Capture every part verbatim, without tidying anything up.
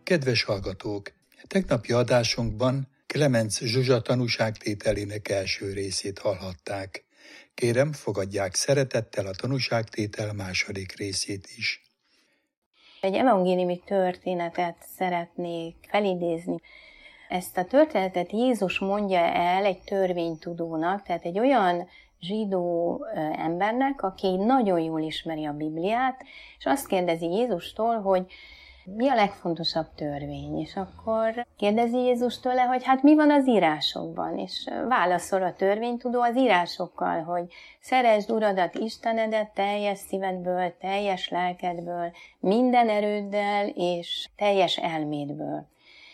Kedves hallgatók! Tegnapi adásunkban Klemenc Zsuzsa tanúságtételének első részét hallhatták. Kérem, fogadják szeretettel a tanúságtétel második részét is. Egy evangéliumi történetet szeretnék felidézni. Ezt a történetet Jézus mondja el egy törvénytudónak, tehát egy olyan zsidó embernek, aki nagyon jól ismeri a Bibliát, és azt kérdezi Jézustól, hogy mi a legfontosabb törvény? És akkor kérdezi Jézus tőle, hogy hát mi van az írásokban? És válaszol a törvénytudó az írásokkal, hogy szeresd Uradat, Istenedet teljes szívedből, teljes lelkedből, minden erőddel és teljes elmédből.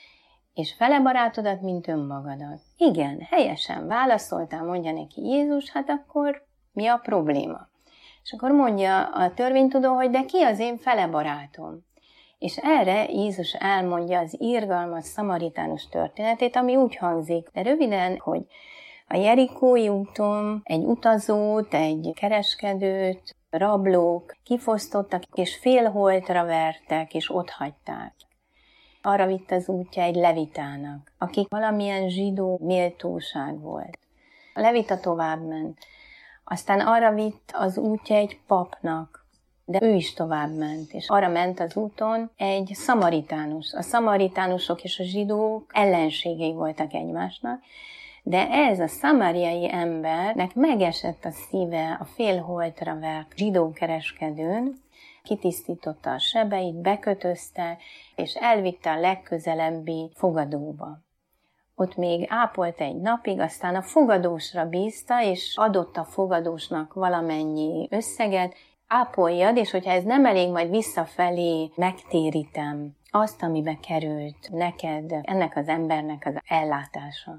És fele barátodat, mint önmagadat. Igen, helyesen válaszoltál, mondja neki Jézus, hát akkor mi a probléma? És akkor mondja a törvénytudó, hogy de ki az én fele barátom? És erre Jézus elmondja az irgalmas szamaritánus történetét, ami úgy hangzik, de röviden, hogy a Jerikói úton egy utazót, egy kereskedőt, rablók kifosztottak, és félholtra vertek, és otthagyták. Arra vitt az útja egy levitának, akik valamilyen zsidó méltóság volt. A levita továbbment. Aztán arra vitt az útja egy papnak, de ő is továbbment, és arra ment az úton egy szamaritánus. A szamaritánusok és a zsidók ellenségei voltak egymásnak, de ez a szamáriai embernek megesett a szíve a félholtra vert zsidó kereskedőn, kitisztította a sebeit, bekötözte, és elvitte a legközelebbi fogadóba. Ott még ápolt egy napig, aztán a fogadósra bízta, és adott a fogadósnak valamennyi összeget, ápoljad, és hogyha ez nem elég, majd visszafelé megtérítem azt, amibe került neked, ennek az embernek az ellátása.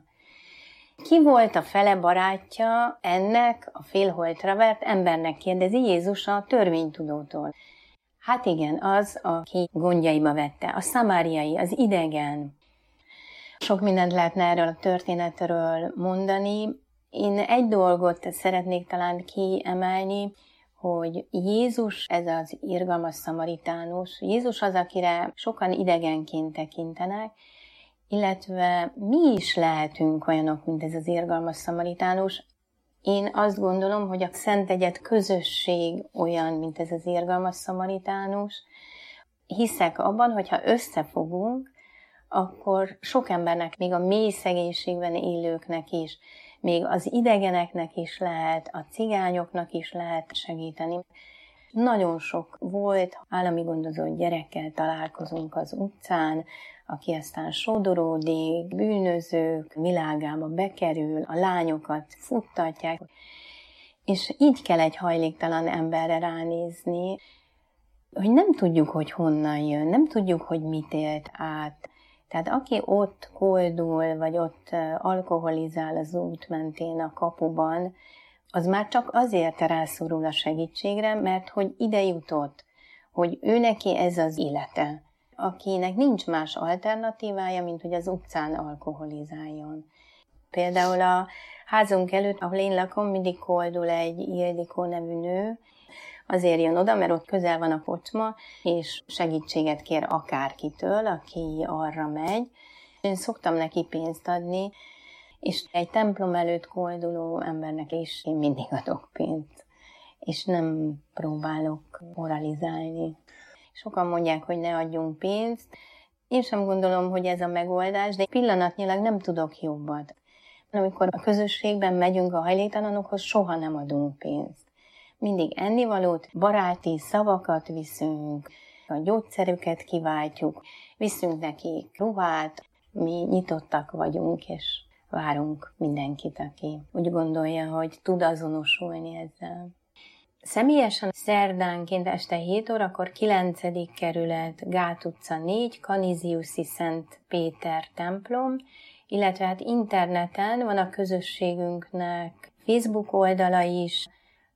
Ki volt a fele barátja ennek a félholtra vert embernek, kérdezi Jézus a törvénytudótól. Hát igen, az, aki gondjaiba vette, a szamáriai, az idegen. Sok mindent lehetne erről a történetről mondani. Én egy dolgot szeretnék talán kiemelni, hogy Jézus, ez az irgalmas szamaritánus, Jézus az, akire sokan idegenként tekintenek, illetve mi is lehetünk olyanok, mint ez az irgalmas szamaritánus. Én azt gondolom, hogy a Szent Egyed közösség olyan, mint ez az irgalmas szamaritánus. Hiszek abban, hogyha összefogunk, akkor sok embernek, még a mély szegénységben élőknek is, még az idegeneknek is lehet, a cigányoknak is lehet segíteni. Nagyon sok volt, állami gondozott gyerekkel találkozunk az utcán, aki aztán sodorodik, bűnözők világába bekerül, a lányokat futtatják. És így kell egy hajléktalan emberre ránézni, hogy nem tudjuk, hogy honnan jön, nem tudjuk, hogy mit élt át. Tehát aki ott koldul, vagy ott alkoholizál az út mentén a kapuban, az már csak azért rászorul a segítségre, mert hogy ide jutott, hogy ő neki ez az élete, akinek nincs más alternatívája, mint hogy az utcán alkoholizáljon. Például a házunk előtt, ahol én lakom, mindig koldul egy Ildikó nevű nő, azért jön oda, mert ott közel van a kocsma, és segítséget kér akárkitől, aki arra megy. Én szoktam neki pénzt adni, és egy templom előtt kolduló embernek is én mindig adok pénzt, és nem próbálok moralizálni. Sokan mondják, hogy ne adjunk pénzt. Én sem gondolom, hogy ez a megoldás, de pillanatnyilag nem tudok jobbat. Amikor a közösségben megyünk a hajléktalanokhoz, soha nem adunk pénzt. Mindig ennivalót, baráti szavakat viszünk, a gyógyszerüket kiváltjuk, viszünk nekik ruhát, mi nyitottak vagyunk, és várunk mindenkit, aki úgy gondolja, hogy tud azonosulni ezzel. Személyesen szerdánként este hét órakor kilencedik kerület, Gát utca négy, Kaniziuszi Szent Péter templom, illetve hát interneten van a közösségünknek Facebook oldala is,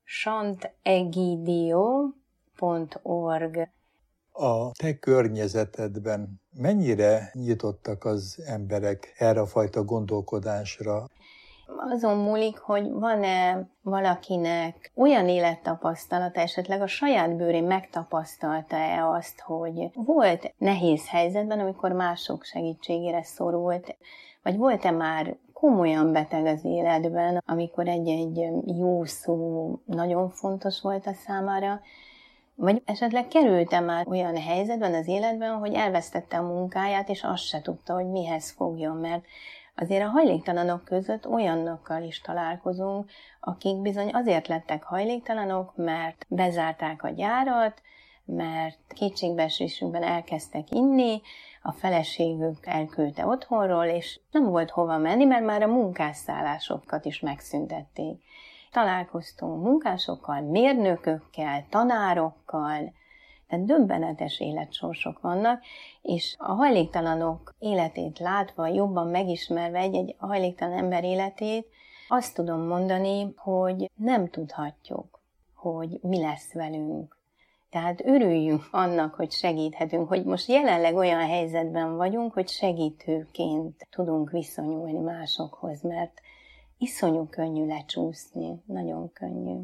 santegidio pont org. A te környezetedben mennyire nyitottak az emberek erre a fajta gondolkodásra? Azon múlik, hogy van-e valakinek olyan élettapasztalata, esetleg a saját bőrén megtapasztalta-e azt, hogy volt nehéz helyzetben, amikor mások segítségére szorult, vagy volt-e már komolyan beteg az életben, amikor egy-egy jó szó nagyon fontos volt a számára, vagy esetleg került-e már olyan helyzetben az életben, hogy elvesztette a munkáját, és azt se tudta, hogy mihez fogjon, mert azért a hajléktalanok között olyanokkal is találkozunk, akik bizony azért lettek hajléktalanok, mert bezárták a gyárat, mert kétségbeesésükben elkezdtek inni, a feleségük elküldte otthonról, és nem volt hova menni, mert már a munkásszállásokat is megszüntették. Találkoztunk munkásokkal, mérnökökkel, tanárokkal, tehát döbbenetes életsorsok vannak, és a hajléktalanok életét látva, jobban megismerve egy-egy hajléktalan ember életét, azt tudom mondani, hogy nem tudhatjuk, hogy mi lesz velünk. Tehát örüljünk annak, hogy segíthetünk, hogy most jelenleg olyan helyzetben vagyunk, hogy segítőként tudunk viszonyulni másokhoz, mert iszonyú könnyű lecsúszni, nagyon könnyű.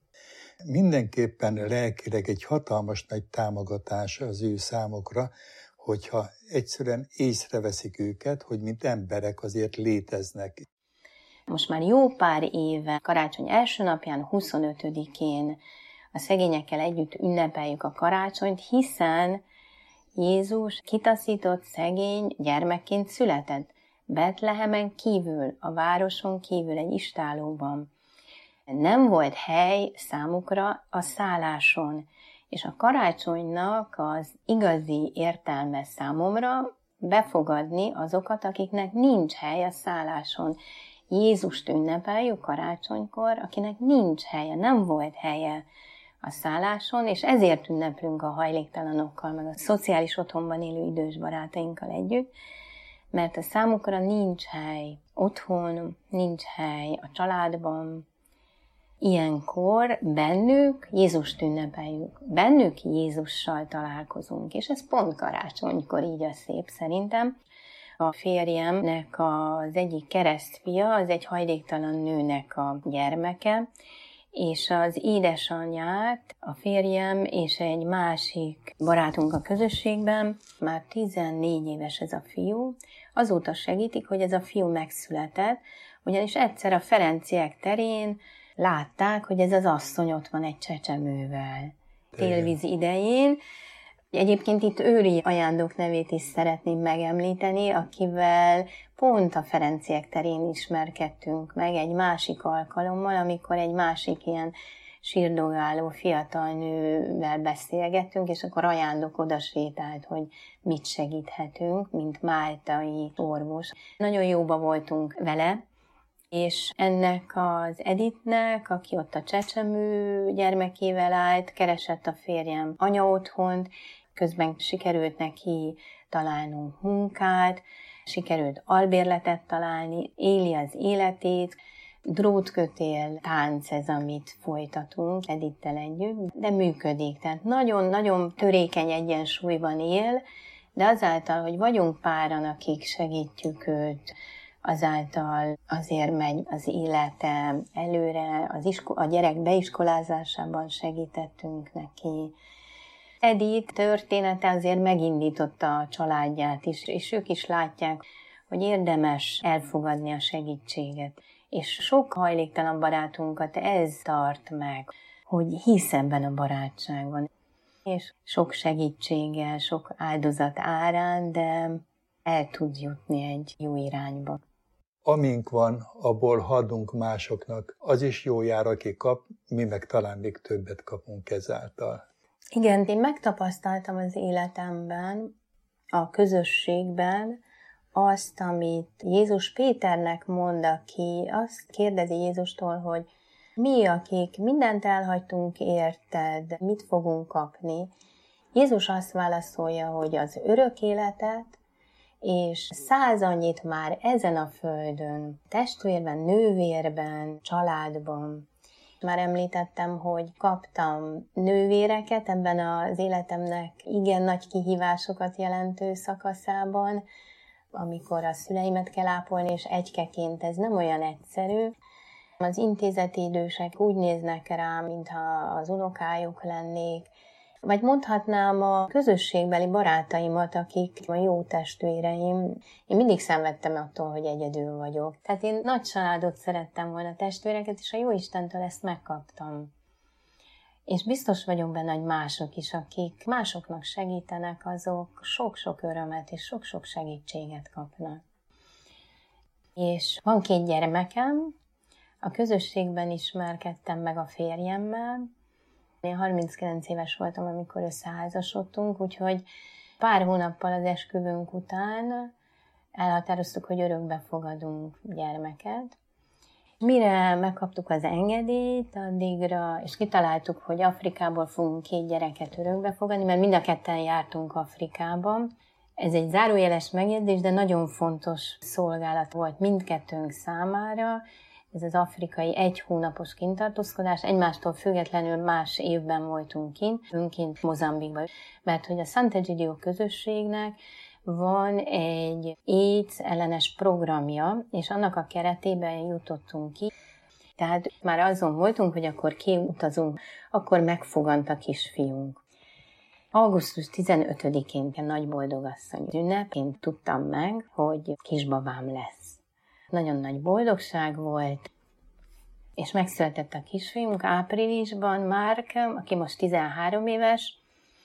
Mindenképpen lelkileg egy hatalmas nagy támogatás az ő számokra, hogyha egyszerűen észreveszik őket, hogy mint emberek azért léteznek. Most már jó pár éve, karácsony első napján, huszonötödikén a szegényekkel együtt ünnepeljük a karácsonyt, hiszen Jézus kitaszított szegény gyermekként született. Betlehemen kívül, a városon kívül, egy istállóban. Nem volt hely számukra a szálláson, és a karácsonynak az igazi értelme számomra befogadni azokat, akiknek nincs hely a szálláson. Jézust ünnepeljük karácsonykor, akinek nincs helye, nem volt helye a szálláson, és ezért ünneplünk a hajléktalanokkal, meg a szociális otthonban élő idős barátainkkal együtt, mert a számukra nincs hely otthon, nincs hely a családban. Ilyenkor bennük Jézust ünnepeljük, bennük Jézussal találkozunk, és ez pont karácsonykor így a szép szerintem. A férjemnek az egyik keresztfia, az egy hajléktalan nőnek a gyermeke, és az édesanyját a férjem és egy másik barátunk a közösségben, már tizennégy éves ez a fiú, azóta segítik, hogy ez a fiú megszületett, ugyanis egyszer a Ferenciek terén látták, hogy ez az asszony ott van egy csecsemővel. Télvíz idején. Egyébként itt Őri ajándok nevét is szeretném megemlíteni, akivel pont a Ferenciek terén ismerkedtünk meg egy másik alkalommal, amikor egy másik ilyen sírdogáló fiatal nővel beszélgettünk, és akkor ajándok oda sétált, hogy mit segíthetünk, mint máltai orvos. Nagyon jóba voltunk vele, és ennek az Editnek, aki ott a csecsemő gyermekével állt, keresett a férjem anya otthont, közben sikerült neki találnunk munkát, sikerült albérletet találni, éli az életét, drótkötél, tánc ez, amit folytatunk Edittel együtt, de működik. Tehát nagyon-nagyon törékeny egyensúlyban él, de azáltal, hogy vagyunk páran, akik segítjük őt, azáltal azért megy az élete előre, az isko- a gyerek beiskolázásában segítettünk neki. Edith története azért megindította a családját is, és ők is látják, hogy érdemes elfogadni a segítséget. És sok hajléktalan barátunkat ez tart meg, hogy hisz ebben a barátságban. És sok segítséggel, sok áldozat árán, de el tud jutni egy jó irányba. Amink van, abból adunk másoknak, az is jó jár, aki kap, mi meg talán még többet kapunk ezáltal. Igen, én megtapasztaltam az életemben, a közösségben azt, amit Jézus Péternek mond, aki azt kérdezi Jézustól, hogy mi, akik mindent elhagytunk érted, mit fogunk kapni. Jézus azt válaszolja, hogy az örök életet, és száz annyit már ezen a földön, testvérben, nővérben, családban. Már említettem, hogy kaptam nővéreket ebben az életemnek igen nagy kihívásokat jelentő szakaszában, amikor a szüleimet kell ápolni, és egykeként ez nem olyan egyszerű. Az intézeti idősek úgy néznek rám, mintha az unokájuk lennék, vagy mondhatnám a közösségbeli barátaimat, akik a jó testvéreim. Én mindig szenvedtem attól, hogy egyedül vagyok. Tehát én nagy családot szerettem volna, testvéreket, és a Jóistentől ezt megkaptam. És biztos vagyok benne, hogy mások is, akik másoknak segítenek, azok sok-sok örömet és sok-sok segítséget kapnak. És van két gyermekem, a közösségben ismerkedtem meg a férjemmel. Én harminckilenc éves voltam, amikor összeházasodtunk, úgyhogy pár hónappal az esküvőnk után elhatároztuk, hogy örökbe fogadunk gyermeket. Mire megkaptuk az engedélyt addigra, és kitaláltuk, hogy Afrikából fogunk két gyereket örökbe fogadni, mert mind a ketten jártunk Afrikában. Ez egy zárójeles megjegyzés, de nagyon fontos szolgálat volt mindkettőnk számára. Ez az afrikai egy hónapos kintartózkodás, egymástól függetlenül más évben voltunk kint, önként Mozambikban, mert hogy a Sant'Egidio közösségnek van egy AIDS ellenes programja, és annak a keretében jutottunk ki. Tehát már azon voltunk, hogy akkor kiutazunk, akkor megfogant a kisfiunk. augusztus tizenötödikén nagy boldogasszony ünnepén tudtam meg, hogy kisbabám lesz. Nagyon nagy boldogság volt, és megszületett a kisfiunk áprilisban, Márk, aki most tizenhárom éves,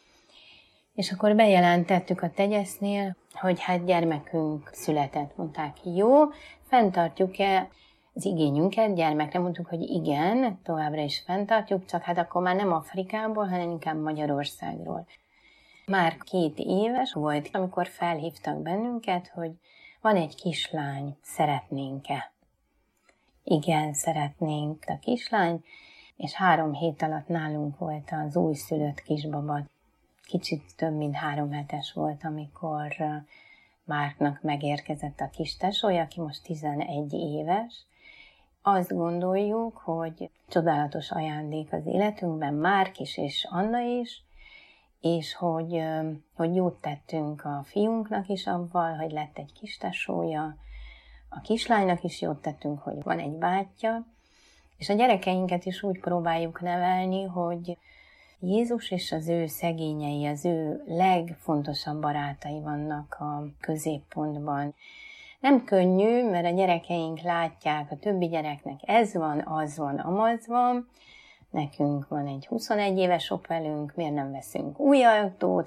és akkor bejelentettük a tegyesznél, hogy hát gyermekünk született. Mondták, jó, fenntartjuk-e az igényünket gyermekre? Mondtuk, hogy igen, továbbra is fenntartjuk, csak hát akkor már nem Afrikából, hanem inkább Magyarországról. Már két éves volt, amikor felhívtak bennünket, hogy van egy kislány, szeretnénk-e? Igen, szeretnénk a kislány, és három hét alatt nálunk volt az újszülött kisbaba. Kicsit több mint három hetes volt, amikor Márknak megérkezett a kis tesója, aki most tizenegy éves. Azt gondoljuk, hogy csodálatos ajándék az életünkben, Márk is és Anna is, és hogy, hogy jót tettünk a fiunknak is avval, hogy lett egy kis tesója, a kislánynak is jót tettünk, hogy van egy bátyja, és a gyerekeinket is úgy próbáljuk nevelni, hogy Jézus és az ő szegényei, az ő legfontosabb barátai vannak a középpontban. Nem könnyű, mert a gyerekeink látják, a többi gyereknek ez van, az van, amaz van. Nekünk van egy huszonegy éves Opelünk, miért nem veszünk új autót,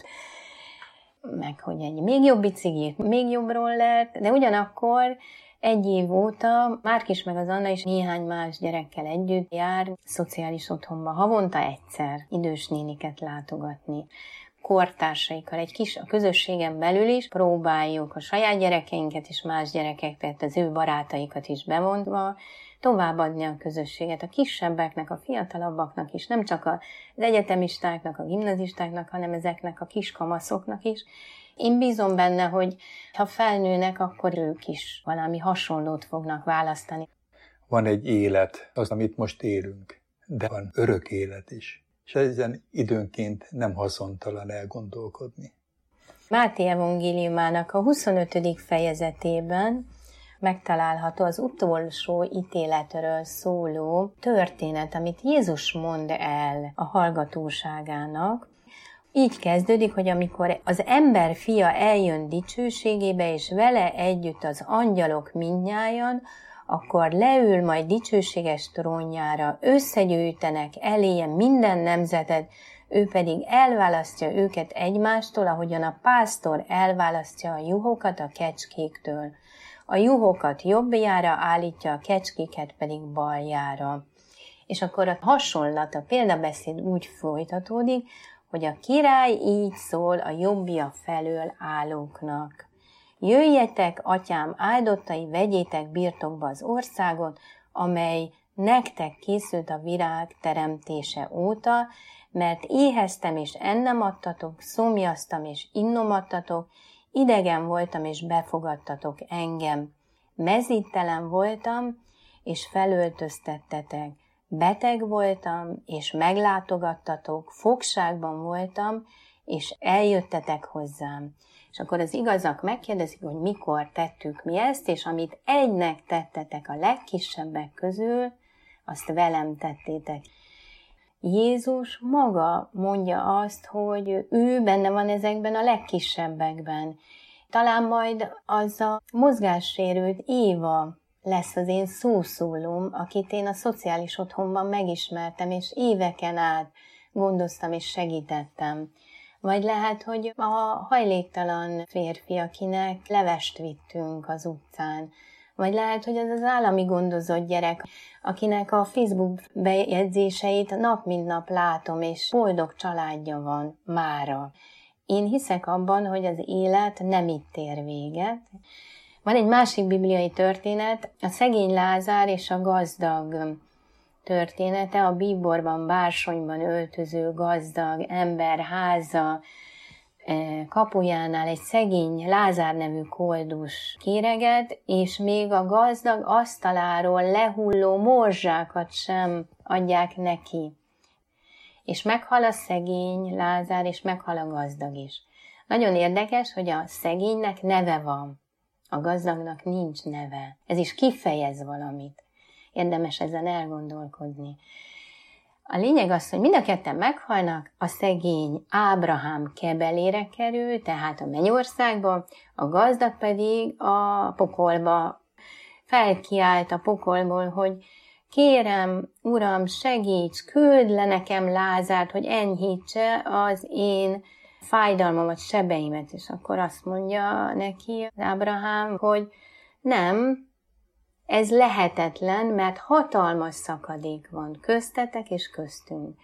meg hogy egy még jobb biciklit, még jobb rollert, de ugyanakkor egy év óta Márk is meg az Anna is néhány más gyerekkel együtt jár szociális otthonba, havonta egyszer idős néniket látogatni. Kortársaikkal, egy kis, a közösségen belül is próbáljuk a saját gyerekeinket és más gyerekeket, tehát az ő barátaikat is bevonva továbbadni a közösséget a kisebbeknek, a fiatalabbaknak is, nem csak az egyetemistáknak, a gimnazistáknak, hanem ezeknek a kiskamaszoknak is. Én bízom benne, hogy ha felnőnek, akkor ők is valami hasonlót fognak választani. Van egy élet, az, amit most élünk, de van örök élet is. És ezen időnként nem haszontalan elgondolkodni. Máté evangéliumának a huszonötödik fejezetében megtalálható az utolsó ítéletről szóló történet, amit Jézus mond el a hallgatóságának. Így kezdődik, hogy amikor az ember fia eljön dicsőségébe, és vele együtt az angyalok mindnyájan, akkor leül majd dicsőséges trónjára, összegyűjtenek eléje minden nemzetet, ő pedig elválasztja őket egymástól, ahogyan a pásztor elválasztja a juhokat a kecskéktől. A juhokat jobbjára állítja, a kecskéket pedig baljára. És akkor a hasonlat, a példabeszéd úgy folytatódik, hogy a király így szól a jobbja felől állóknak. Jöjjetek, atyám áldottai, vegyétek birtokba az országot, amely nektek készült a világ teremtése óta, mert éheztem és ennem adtatok, szomjaztam és innom adtatok, idegen voltam és befogadtatok engem. Mezítelen voltam és felöltöztettetek. Beteg voltam és meglátogattatok, fogságban voltam és eljöttetek hozzám. És akkor az igazak megkérdezik, hogy mikor tettük mi ezt, és amit egynek tettetek a legkisebbek közül, azt velem tettétek. Jézus maga mondja azt, hogy ő benne van ezekben a legkisebbekben. Talán majd az a mozgássérült Éva lesz az én szószólóm, akit én a szociális otthonban megismertem, és éveken át gondoztam és segítettem. Vagy lehet, hogy a hajléktalan férfi, akinek levest vittünk az utcán. Vagy lehet, hogy az az állami gondozott gyerek, akinek a Facebook bejegyzéseit nap mint nap látom, és boldog családja van mára. Én hiszek abban, hogy az élet nem itt ér véget. Van egy másik bibliai történet, a szegény Lázár és a gazdag története, a bíborban, bársonyban öltöző gazdag ember háza kapujánál egy szegény Lázár nevű koldus kéreget, és még a gazdag asztaláról lehulló morzsákat sem adják neki. És meghal a szegény Lázár, és meghal a gazdag is. Nagyon érdekes, hogy a szegénynek neve van, a gazdagnak nincs neve. Ez is kifejez valamit. Érdemes ezen elgondolkodni. A lényeg az, hogy mind a ketten meghalnak, a szegény Ábrahám kebelére kerül, tehát a mennyországba, a gazdag pedig a pokolba. Felkiált a pokolból, hogy kérem, Uram, segíts, küld le nekem Lázárt, hogy enyhítse az én fájdalmamat, sebeimet. És akkor azt mondja neki Ábrahám, hogy nem, ez lehetetlen, mert hatalmas szakadék van köztetek és köztünk.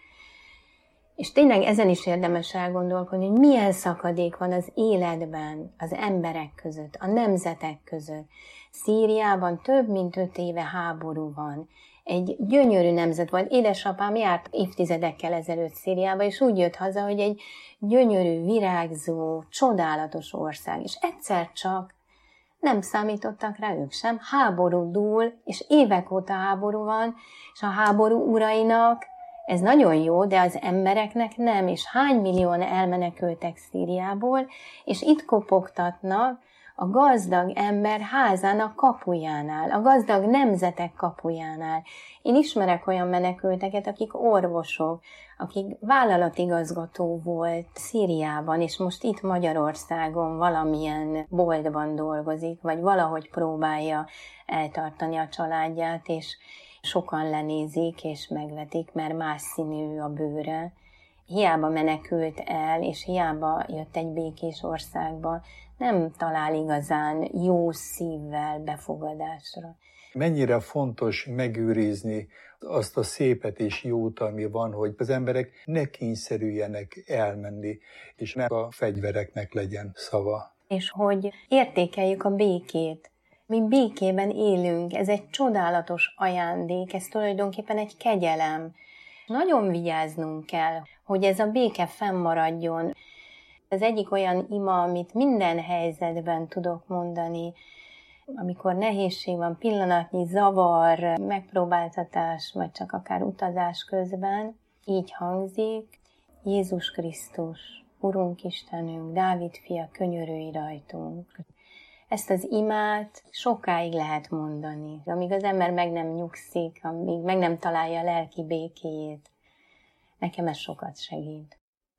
És tényleg ezen is érdemes elgondolkodni, hogy milyen szakadék van az életben, az emberek között, a nemzetek között. Szíriában több mint öt éve háború van. Egy gyönyörű nemzet volt. Édesapám járt évtizedekkel ezelőtt Szíriába, és úgy jött haza, hogy egy gyönyörű, virágzó, csodálatos ország. És egyszer csak nem számítottak rá ők sem, háború dúl, és évek óta háború van, és a háború urainak ez nagyon jó, de az embereknek nem, és hány millióan elmenekültek Szíriából, és itt kopogtatnak a gazdag ember házának kapujánál, a gazdag nemzetek kapujánál. Én ismerek olyan menekülteket, akik orvosok, akik vállalatigazgató volt Szíriában, és most itt Magyarországon valamilyen boltban dolgozik, vagy valahogy próbálja eltartani a családját, és sokan lenézik és megvetik, mert más színű a bőre. Hiába menekült el, és hiába jött egy békés országba, nem talál igazán jó szívvel befogadásra. Mennyire fontos megőrizni azt a szépet és jót, ami van, hogy az emberek ne kényszerüljenek elmenni, és ne a fegyvereknek legyen szava. És hogy értékeljük a békét. Mi békében élünk, ez egy csodálatos ajándék, ez tulajdonképpen egy kegyelem. Nagyon vigyáznunk kell, hogy ez a béke fennmaradjon. Ez egyik olyan ima, amit minden helyzetben tudok mondani, amikor nehézség van, pillanatnyi zavar, megpróbáltatás, vagy csak akár utazás közben, így hangzik: Jézus Krisztus, Urunk Istenünk, Dávid fia, könyörülj rajtunk. Ezt az imát sokáig lehet mondani, amíg az ember meg nem nyugszik, amíg meg nem találja a lelki békéjét. Nekem ez sokat segít.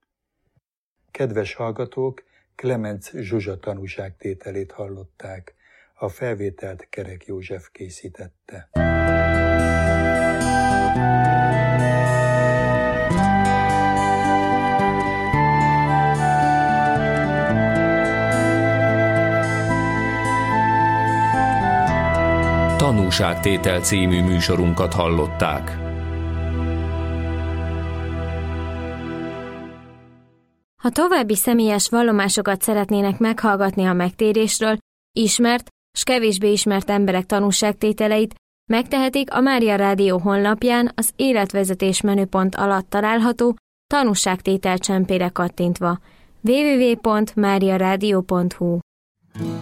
Kedves hallgatók, Klemenc Zsuzsa tanúságtételét hallották. A felvételt Kerek József készítette. Tanúságtétel című műsorunkat hallották. Ha további személyes vallomásokat szeretnének meghallgatni a megtérésről, ismert s kevésbé ismert emberek tanúságtételeit, megtehetik a Mária Rádió honlapján az életvezetés menüpont alatt található tanúságtétel csempére kattintva. double-u double-u double-u pont mária rádió pont hu